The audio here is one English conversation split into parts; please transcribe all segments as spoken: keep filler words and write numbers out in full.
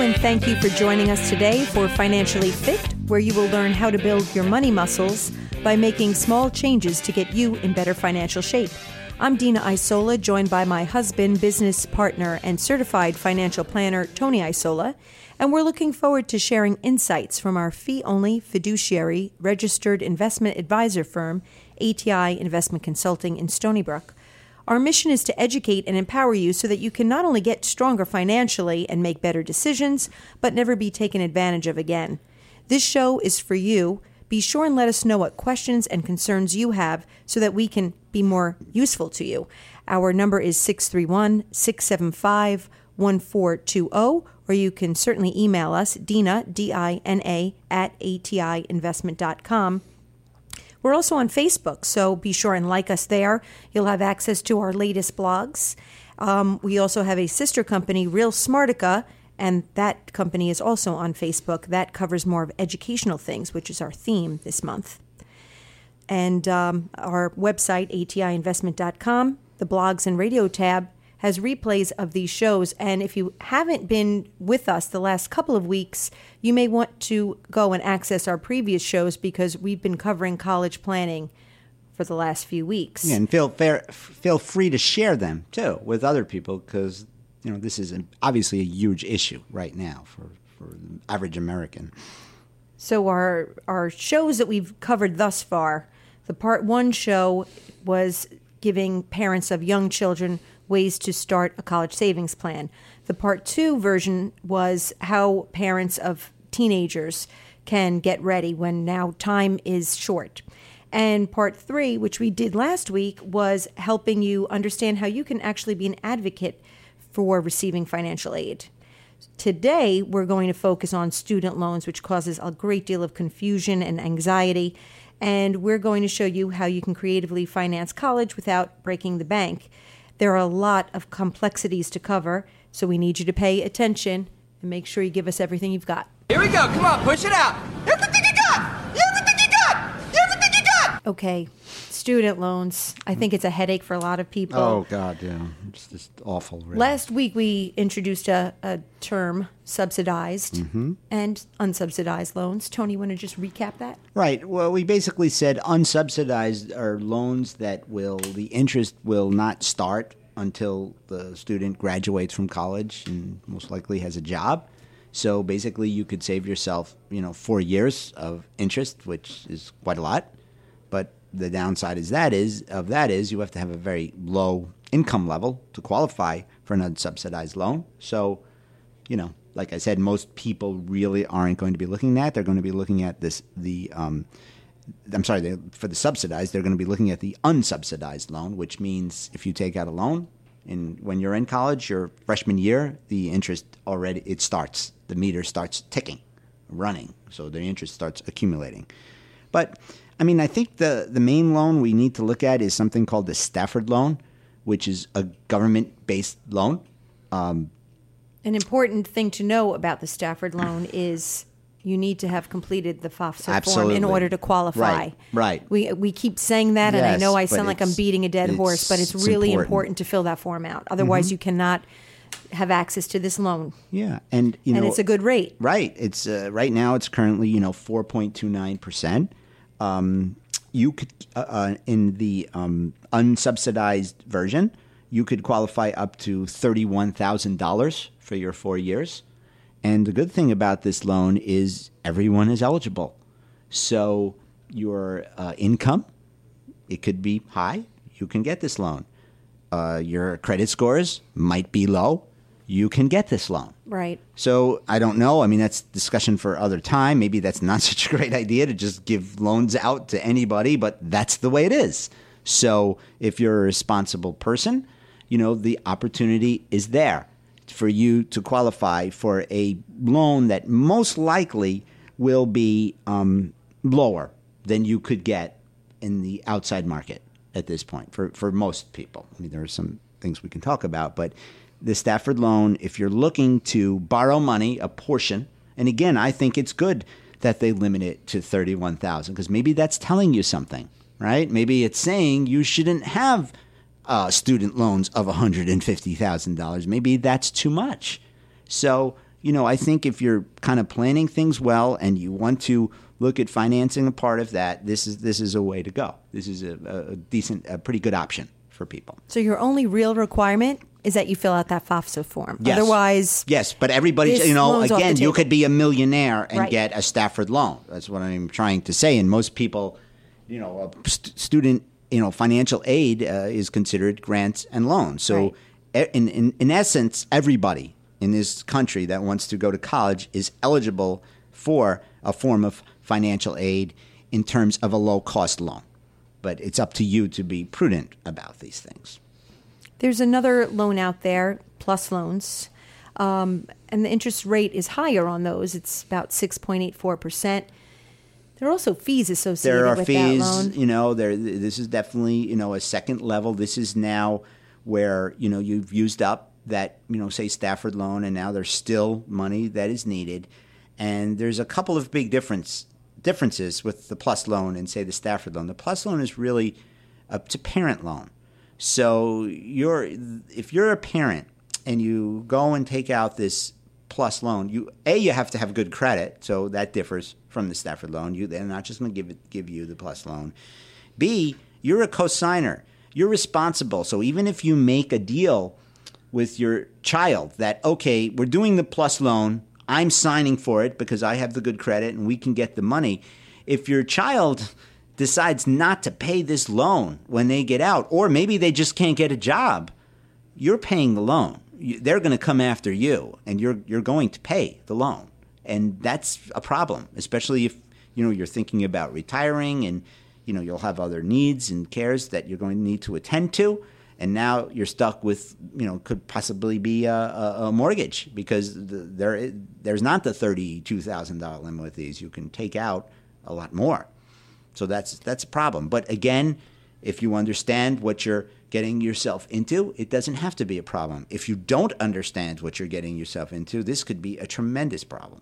and thank you for joining us today for Financially Fit, where you will learn how to build your money muscles by making small changes to get you in better financial shape. I'm Dina Isola, joined by my husband, business partner, and certified financial planner, Tony Isola, and we're looking forward to sharing insights from our fee-only fiduciary registered investment advisor firm, A T I Investment Consulting in Stony Brook. Our mission is to educate and empower you so that you can not only get stronger financially and make better decisions, but never be taken advantage of again. This show is for you. Be sure and let us know what questions and concerns you have so that we can be more useful to you. Our number is six three one, six seven five, one four two zero, or you can certainly email us, Dina, D I N A, at A T I investment dot com. We're also on Facebook, so be sure and like us there. You'll have access to our latest blogs. Um, we also have a sister company, Real Smartica, and that company is also on Facebook. That covers more of educational things, which is our theme this month. And um, our website, A T I investment dot com, the blogs and radio tab, has replays of these shows. And if you haven't been with us the last couple of weeks, you may want to go and access our previous shows because we've been covering college planning for the last few weeks. Yeah, and feel fair, feel free to share them, too, with other people because, you know, this is an, obviously a huge issue right now for, for the average American. So our our shows that we've covered thus far, the part one show was giving parents of young children ways to start a college savings plan. The part two version was how parents of teenagers can get ready when now time is short. And part three, which we did last week, was helping you understand how you can actually be an advocate for receiving financial aid. Today, we're going to focus on student loans, which causes a great deal of confusion and anxiety. And we're going to show you how you can creatively finance college without breaking the bank. There are a lot of complexities to cover, so we need you to pay attention and make sure you give us everything you've got. Here we go. Come on, push it out. Everything you got. Everything you got. Everything you got. Okay, student loans. I think it's a headache for a lot of people. Oh, God, yeah. It's just awful, really. Last week, we introduced a, a term, subsidized mm-hmm. and unsubsidized loans. Tony, you want to just recap that? Right. Well, we basically said unsubsidized are loans that will, the interest will not start until the student graduates from college and most likely has a job. So basically, you could save yourself, you know, four years of interest, which is quite a lot. But the downside is that is of that is you have to have a very low income level to qualify for an unsubsidized loan. So, you know, like I said, most people really aren't going to be looking at that. They're going to be looking at this the um, I'm sorry, they, for the subsidized, they're going to be looking at the unsubsidized loan, which means if you take out a loan and when you're in college, your freshman year, the interest already it starts. The meter starts ticking, running. So the interest starts accumulating. But I mean, I think the, the main loan we need to look at is something called the Stafford loan, which is a government-based loan. Um, An important thing to know about the Stafford loan is you need to have completed the FAFSA absolutely. form in order to qualify. Right, right. We we keep saying that, yes, and I know I sound like I'm beating a dead it's, horse, but it's, it's really important. important to fill that form out. Otherwise, mm-hmm. you cannot have access to this loan. Yeah, and you know, and it's a good rate. Right. It's uh, right now it's currently you know four point two nine percent. Um, you could, uh, uh, in the um, unsubsidized version, you could qualify up to thirty-one thousand dollars for your four years. And the good thing about this loan is everyone is eligible. So your uh, income, it could be high. You can get this loan. Uh, your credit scores might be low. You can get this loan. Right. So I don't know. I mean, that's discussion for other time. Maybe that's not such a great idea to just give loans out to anybody, but that's the way it is. So if you're a responsible person, you know, the opportunity is there for you to qualify for a loan that most likely will be um, lower than you could get in the outside market at this point for, for most people. I mean, there are some things we can talk about, but the Stafford loan, if you're looking to borrow money, a portion, and again, I think it's good that they limit it to thirty-one thousand dollars because maybe that's telling you something, right? Maybe it's saying you shouldn't have uh, student loans of one hundred fifty thousand dollars. Maybe that's too much. So, you know, I think if you're kind of planning things well and you want to look at financing a part of that, this is this is a way to go. This is a, a decent, a pretty good option for people. So your only real requirement is that you fill out that FAFSA form. Yes. Otherwise, yes, but everybody, you know, again, you could be a millionaire and right. get a Stafford loan. That's what I'm trying to say. And most people, you know, a st- student, you know, financial aid uh, is considered grants and loans. So, right. in, in in essence, everybody in this country that wants to go to college is eligible for a form of financial aid in terms of a low-cost loan. But it's up to you to be prudent about these things. There's another loan out there, PLUS loans, um, and the interest rate is higher on those. It's about six point eight four percent. There are also fees associated there are with fees, that loan. You know, there. This is definitely, you know, a second level. This is now where, you know, you've used up that, you know, say Stafford loan, and now there's still money that is needed. And there's a couple of big difference differences with the PLUS loan and, say, the Stafford loan. The PLUS loan is really a, it's a parent loan. So you're if you're a parent and you go and take out this PLUS loan, you A, you have to have good credit, so that differs from the Stafford loan. You they're not just going to give it give you the PLUS loan. B, you're a cosigner. You're responsible. So even if you make a deal with your child that, okay, we're doing the PLUS loan, I'm signing for it because I have the good credit and we can get the money. If your child decides not to pay this loan when they get out, or maybe they just can't get a job, you're paying the loan. They're going to come after you, and you're you're going to pay the loan, and that's a problem, especially if you know you're thinking about retiring, and you know you'll have other needs and cares that you're going to need to attend to, and now you're stuck with you know could possibly be a, a, a mortgage because the, there there's not the thirty-two thousand dollars limit with these. You can take out a lot more. So that's that's a problem. But again, if you understand what you're getting yourself into, it doesn't have to be a problem. If you don't understand what you're getting yourself into, this could be a tremendous problem.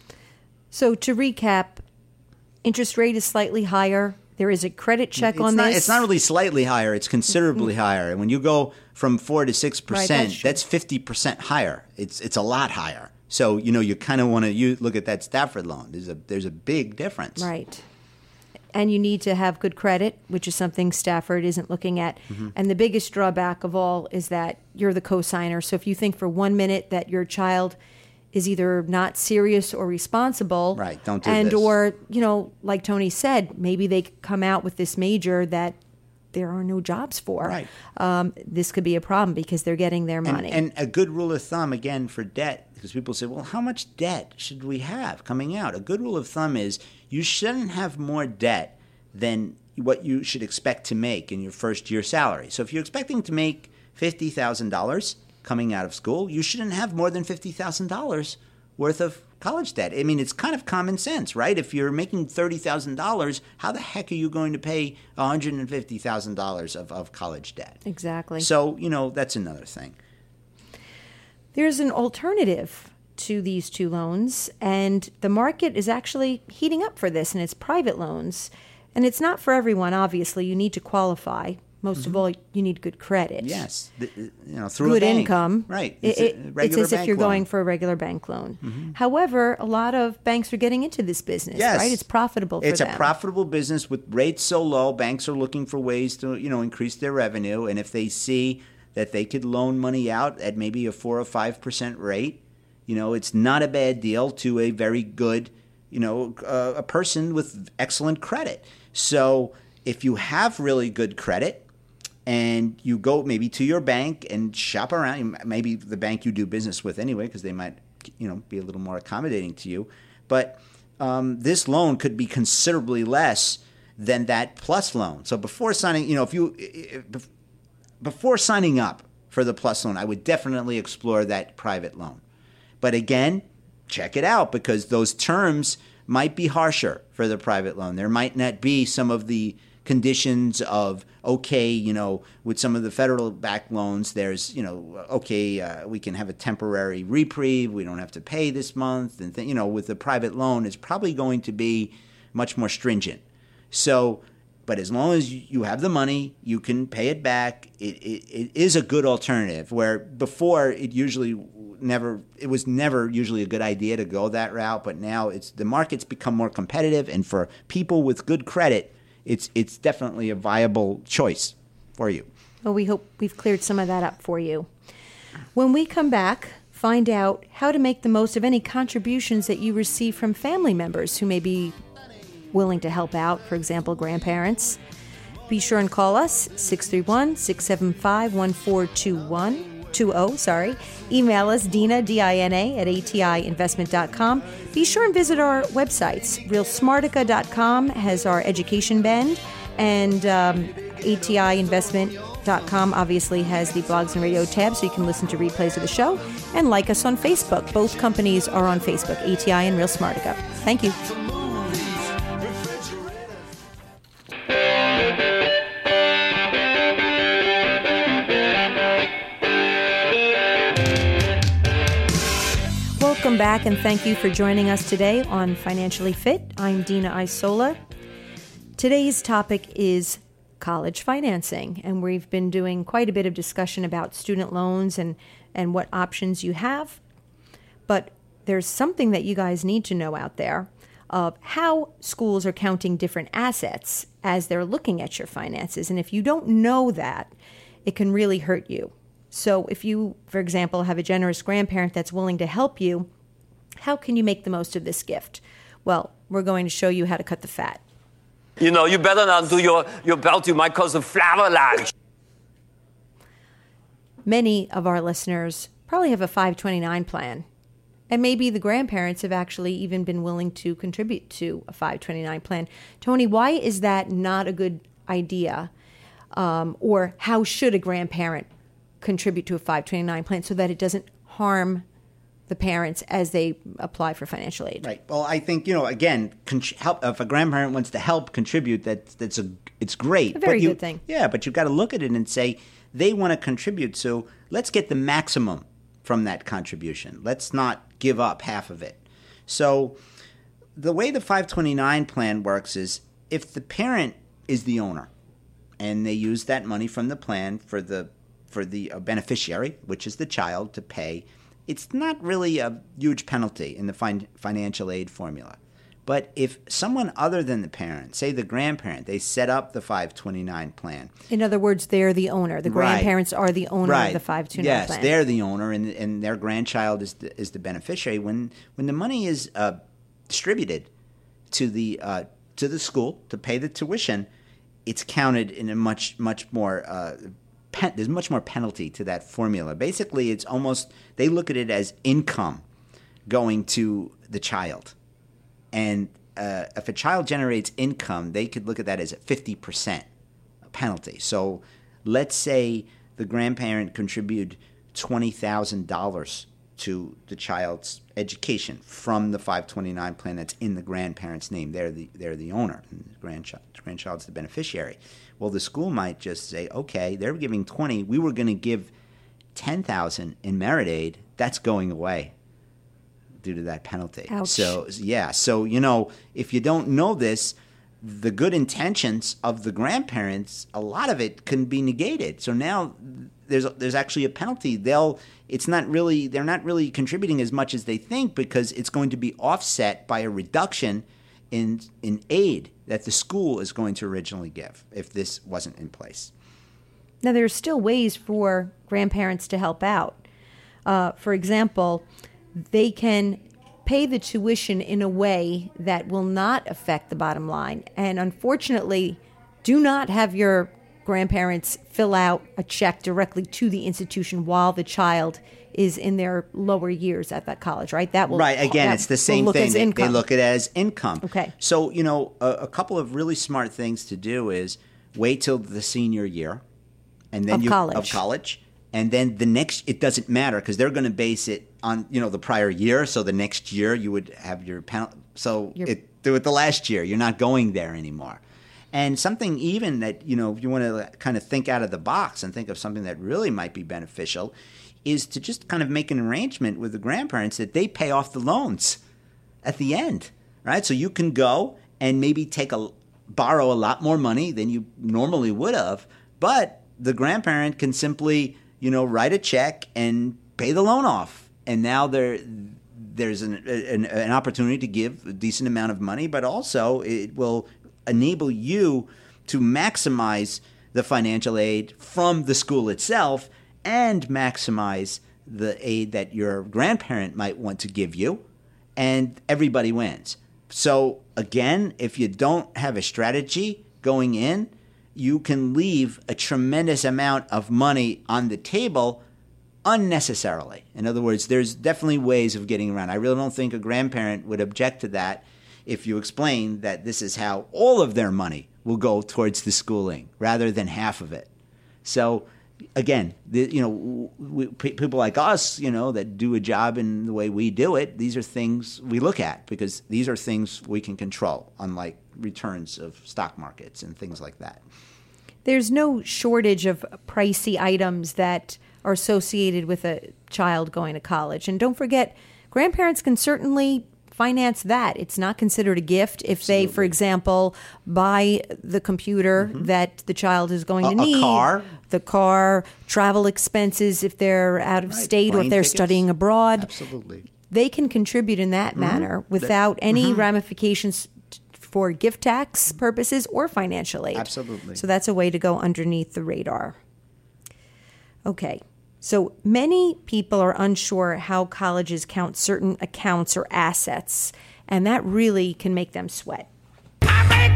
So to recap, interest rate is slightly higher. There is a credit check it's on not, this. It's not really slightly higher. It's considerably higher. And when you go from four to six percent, right, that's, that's fifty percent higher. It's it's a lot higher. So you know you kind of want to look at that Stafford loan. There's a there's a big difference. Right. And you need to have good credit, which is something Stafford isn't looking at. Mm-hmm. And the biggest drawback of all is that you're the cosigner. So if you think for one minute that your child is either not serious or responsible, right, don't do and this. Or, you know, like Tony said, maybe they come out with this major that there are no jobs for. Right. Um, this could be a problem because they're getting their money. And, and a good rule of thumb, again, for debt, because people say, well, how much debt should we have coming out? A good rule of thumb is you shouldn't have more debt than what you should expect to make in your first year salary. So if you're expecting to make fifty thousand dollars coming out of school, you shouldn't have more than fifty thousand dollars worth of college debt. I mean, it's kind of common sense, right? If you're making thirty thousand dollars, how the heck are you going to pay one hundred fifty thousand dollars of, of college debt? Exactly. So, you know, that's another thing. There's an alternative to these two loans, and the market is actually heating up for this, and it's private loans. And it's not for everyone, obviously. You need to qualify. Most mm-hmm. of all, you need good credit. Yes, the, you know, through good a bank. income. Right. It's, it, it, it's as if you're loan. going for a regular bank loan. Mm-hmm. However, a lot of banks are getting into this business, yes. right? It's profitable for it's them. It's a profitable business with rates so low. Banks are looking for ways to, you know, increase their revenue. And if they see that they could loan money out at maybe a four or five percent rate, you know, it's not a bad deal to a very good, you know, uh, a person with excellent credit. So if you have really good credit and you go maybe to your bank and shop around, maybe the bank you do business with anyway, because they might, you know, be a little more accommodating to you. But um, this loan could be considerably less than that PLUS loan. So before signing, you know, if you if, before signing up for the PLUS loan, I would definitely explore that private loan. But again, check it out because those terms might be harsher for the private loan. There might not be some of the conditions of, okay, you know, with some of the federal backed loans, there's, you know, okay, uh, we can have a temporary reprieve. We don't have to pay this month. And, th- you know, with the private loan, it's probably going to be much more stringent. So, but as long as you have the money, you can pay it back. It, it, it is a good alternative where before it usually never it was never usually a good idea to go that route, but now it's the market's become more competitive, and for people with good credit, it's it's definitely a viable choice for you. Well, we hope we've cleared some of that up for you. When we come back, find out how to make the most of any contributions that you receive from family members who may be willing to help out, for example, grandparents. Be sure and call us, six three one, six seven five, one four two one, two zero, sorry. Email us, Dina, D I N A, at A T I investment dot com. Be sure and visit our websites. real smartica dot com has our education bend, and um, A T I investment dot com obviously has the blogs and radio tab, so you can listen to replays of the show, and like us on Facebook. Both companies are on Facebook, A T I and Real Smartica. Thank you. Welcome back, and thank you for joining us today on Financially Fit. I'm Dina Isola. Today's topic is college financing, and we've been doing quite a bit of discussion about student loans and, and what options you have. But there's something that you guys need to know out there of how schools are counting different assets as they're looking at your finances. And if you don't know that, it can really hurt you. So if you, for example, have a generous grandparent that's willing to help you, how can you make the most of this gift? Well, we're going to show you how to cut the fat. You know, you better not do your, your belt, you might cause a flower. Many of our listeners probably have a five twenty-nine plan. And maybe the grandparents have actually even been willing to contribute to a five twenty-nine plan. Tony, why is that not a good idea? Um, or how should a grandparent contribute to a five twenty-nine plan so that it doesn't harm the parents as they apply for financial aid? Right. Well, I think, you know, again, con- help, if a grandparent wants to help contribute, that, that's a, it's great. A very but you, good thing. Yeah, but you've got to look at it and say, they want to contribute, so let's get the maximum from that contribution. Let's not give up half of it. So the way the five twenty-nine plan works is if the parent is the owner and they use that money from the plan for the for the beneficiary, which is the child, to pay, it's not really a huge penalty in the fin- financial aid formula. But if someone other than the parent, say the grandparent, they set up the five twenty-nine plan. In other words, they're the owner. The grandparents right. are the owner right. of the five twenty-nine yes, plan. Yes, they're the owner, and, and their grandchild is the, is the beneficiary. When when the money is uh, distributed to the uh, to the school to pay the tuition, it's counted in a much much more. Uh, pen- there's much more penalty to that formula. Basically, it's almost they look at it as income going to the child. And uh, if a child generates income, they could look at that as a fifty percent penalty. So let's say the grandparent contributed twenty thousand dollars to the child's education from the five twenty-nine plan that's in the grandparent's name. They're the, they're the owner, and the grandchild, the grandchild's the beneficiary. Well, the school might just say, okay, they're giving twenty. We were going to give ten thousand dollars in merit aid. That's going away due to that penalty. Ouch. So, yeah. So, you know, if you don't know this, the good intentions of the grandparents, a lot of it can be negated. So now there's there's actually a penalty. They'll it's not really they're not really contributing as much as they think because it's going to be offset by a reduction in in aid that the school is going to originally give if this wasn't in place. Now, there are still ways for grandparents to help out. Uh, for example, they can pay the tuition in a way that will not affect the bottom line. And unfortunately, do not have your grandparents fill out a check directly to the institution while the child is in their lower years at that college, right? That will Right. Again, that it's the will same look thing. as They, income. they look at it as income. Okay. So, you know, a, a couple of really smart things to do is wait till the senior year and then Of you college. of college. And then the next, it doesn't matter because they're going to base it on, you know, the prior year. So the next year you would have your penalty. So Your- it, do it the last year. You're not going there anymore. And something even that, you know, if you want to kind of think out of the box and think of something that really might be beneficial is to just kind of make an arrangement with the grandparents that they pay off the loans at the end, right? So you can go and maybe take a borrow a lot more money than you normally would have, but the grandparent can simply, you know, write a check and pay the loan off and now there there's an, an an opportunity to give a decent amount of money, but also it will enable you to maximize the financial aid from the school itself and maximize the aid that your grandparent might want to give you, and everybody wins. So again, if you don't have a strategy going in, you can leave a tremendous amount of money on the table unnecessarily. In other words, there's definitely ways of getting around. I really don't think a grandparent would object to that if you explain that this is how all of their money will go towards the schooling rather than half of it. So again, the, you know, we, people like us, you know, that do a job in the way we do it, these are things we look at because these are things we can control, unlike returns of stock markets and things like that. There's no shortage of pricey items that are associated with a child going to college. And don't forget, grandparents can certainly finance that. It's not considered a gift if Absolutely. They, for example, buy the computer mm-hmm. that the child is going a, to need. A car. The car, travel expenses if they're out of right. state Plane or if they're tickets. studying abroad. Absolutely. They can contribute in that mm-hmm. manner without any mm-hmm. ramifications for gift tax purposes or financial aid. Absolutely. So that's a way to go underneath the radar. Okay. So many people are unsure how colleges count certain accounts or assets, and that really can make them sweat. I wake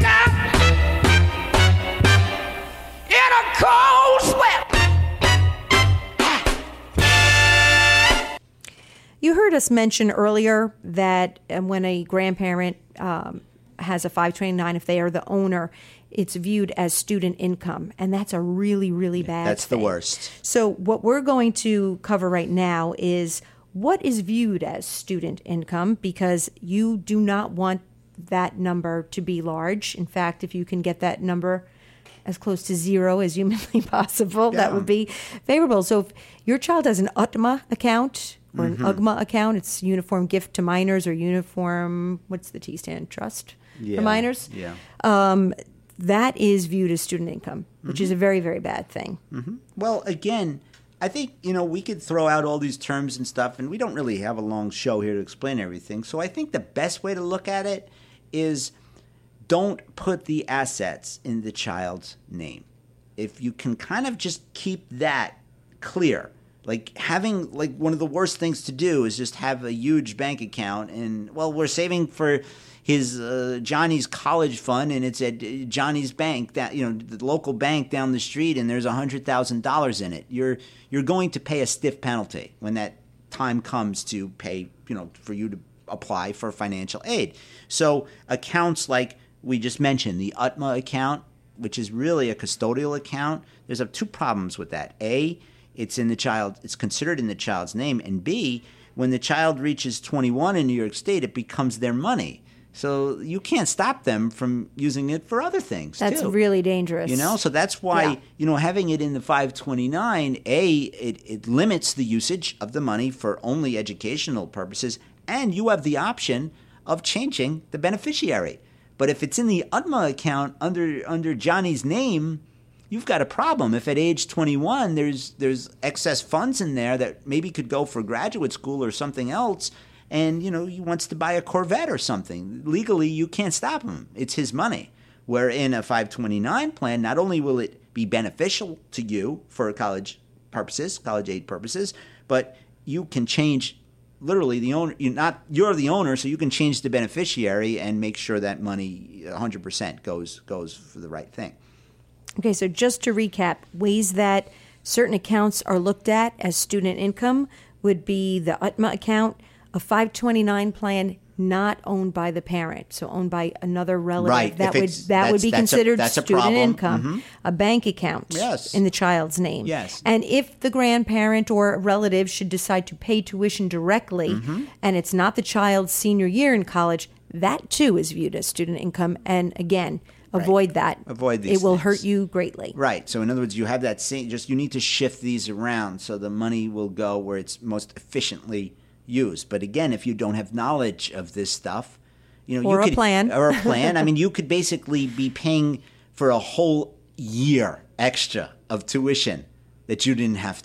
up in a cold sweat. You heard us mention earlier that um, when a grandparent um, has a five twenty-nine, if they are the owner, it's viewed as student income, and that's a really, really bad That's thing. the worst. So what we're going to cover right now is what is viewed as student income, because you do not want that number to be large. In fact, if you can get that number as close to zero as humanly possible, Yeah. that would be favorable. So if your child has an U T M A account or an Mm-hmm. U G M A account, it's Uniform Gift to Minors or Uniform, what's the T stand? Trust Yeah. for minors? Yeah. Um, that is viewed as student income, which Mm-hmm. is a very, very bad thing. Mm-hmm. Well, again, I think, you know, we could throw out all these terms and stuff, and we don't really have a long show here to explain everything. So I think the best way to look at it is don't put the assets in the child's name. If you can kind of just keep that clear, like having, like one of the worst things to do is just have a huge bank account and, well, we're saving for his uh, Johnny's college fund, and it's at Johnny's bank, that you know, the local bank down the street, and there's a hundred thousand dollars in it. You're you're going to pay a stiff penalty when that time comes to pay, you know, for you to apply for financial aid. So accounts like we just mentioned, the U T M A account, which is really a custodial account, there's a, two problems with that. A, it's in the child, it's considered in the child's name, and B, when the child reaches twenty-one in New York State, it becomes their money. So you can't stop them from using it for other things, That's too. really dangerous. You know, so that's why, Yeah. you know, having it in the five twenty-nine, A, it, it limits the usage of the money for only educational purposes, and you have the option of changing the beneficiary. But if it's in the U T M A account under under Johnny's name, you've got a problem. If at age twenty-one there's there's excess funds in there that maybe could go for graduate school or something else, and, you know, he wants to buy a Corvette or something, legally you can't stop him. It's his money. Where in a five twenty-nine plan, not only will it be beneficial to you for college purposes, college aid purposes, but you can change literally the owner. You're not you're the owner, so you can change the beneficiary and make sure that money one hundred percent goes goes for the right thing. Okay, so just to recap, ways that certain accounts are looked at as student income would be the U T M A account, a five twenty-nine plan not owned by the parent, so owned by another relative. Right. That If would it's- that would that's- be that's a- considered that's a student problem. income. Mhm. A bank account Yes. in the child's name. Yes. And if the grandparent or a relative should decide to pay tuition directly, Mm-hmm. and it's not the child's senior year in college, that too is viewed as student income. And again, avoid that. Avoid these It will things. hurt you greatly. Right. So in other words, you have that same, just you need to shift these around so the money will go where it's most efficiently used. But again, if you don't have knowledge of this stuff, you know, Or you a could, plan. or a plan. I mean, you could basically be paying for a whole year extra of tuition that you didn't have to.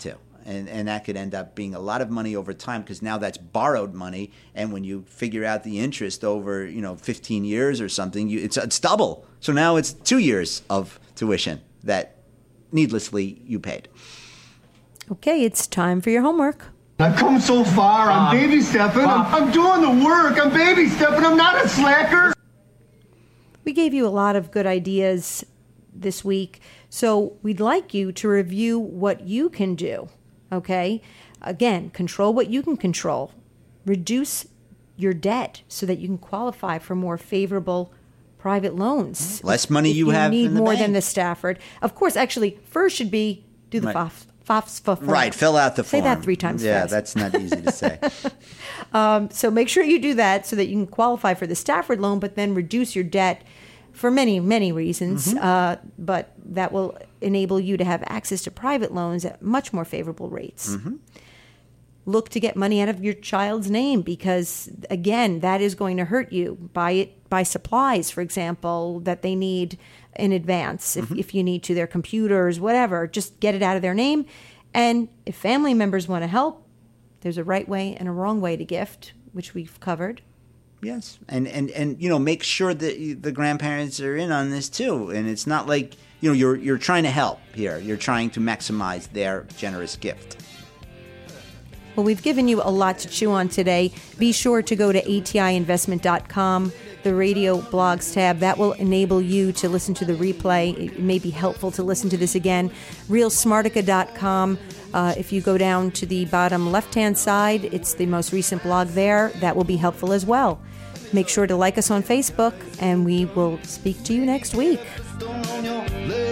and and that could end up being a lot of money over time, because now that's borrowed money, and when you figure out the interest over, you know, fifteen years or something, you, it's it's double. So now it's two years of tuition that needlessly you paid. Okay, it's time for your homework. I've come so far. I'm Bob. baby stepping. I'm, Bob. I'm doing the work. I'm baby stepping. I'm not a slacker. We gave you a lot of good ideas this week, so we'd like you to review what you can do, okay? Again, control what you can control. Reduce your debt so that you can qualify for more favorable private loans. Less money If you have need in the more bank. than the Stafford. Of course, actually, first should be do the Right. FOF. FOFs form. Right, fill out the Say form. that three times Yeah, fast. that's not easy to say. Um, so make sure you do that so that you can qualify for the Stafford loan, but then reduce your debt for many, many reasons. Mm-hmm. Uh, but that will enable you to have access to private loans at much more favorable rates. Mm-hmm. Look to get money out of your child's name because, again, that is going to hurt you. Buy it, buy supplies, for example, that they need in advance if, Mm-hmm. if you need to, their computers, whatever. Just get it out of their name. And if family members want to help, there's a right way and a wrong way to gift, which we've covered. Yes, and, and and you know, make sure that you- the grandparents are in on this too. And it's not like, you know, you're you're trying to help here. You're trying to maximize their generous gift. Well, we've given you a lot to chew on today. Be sure to go to A T I investment dot com, the radio blogs tab. That will enable you to listen to the replay. It may be helpful to listen to this again. real smartica dot com. Uh, if you go down to the bottom left-hand side, it's the most recent blog there. That will be helpful as well. Make sure to like us on Facebook, and we will speak to you next week. Stone on your leg.